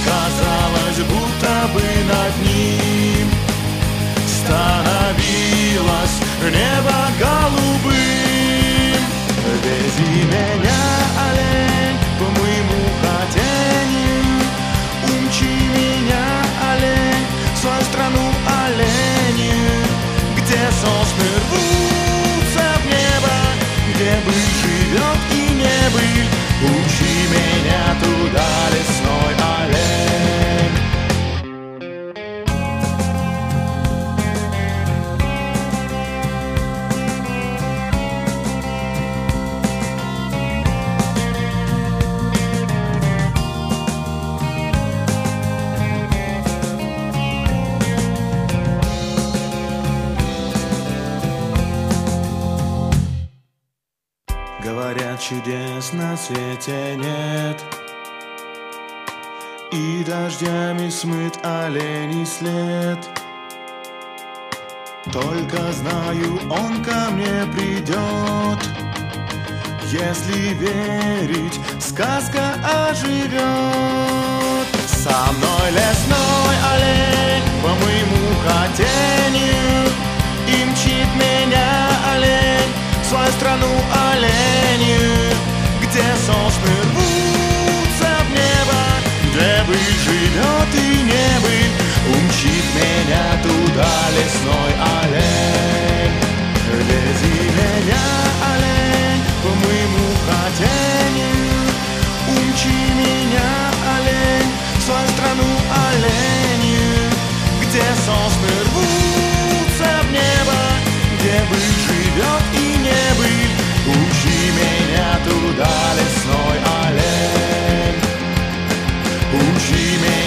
казалось, будто бы над ним становилось небо голубым. Вези меня, олень, по моему хотению, умчи меня, олень, в свою страну оленью, где сосны рвутся в небо, где быль живет и не быль. Умчи меня туда, лесной олень. Говорят, чудес на свете нет, и дождями смыт оленей след. Только знаю, он ко мне придет, если верить, сказка оживет. Со мной лесной олень, по моему хотению, и мчит меня олень в свою страну оленью, где сосны рвутся в небо, где быль живет и не быль. Умчит меня туда, лесной олень. Вези меня, олень, по моему хотению, умчи меня, олень, в свою страну оленью, где сосны рвутся в небо, где быль живет и не быль. Умчи меня туда, лесной олень. Умчи меня.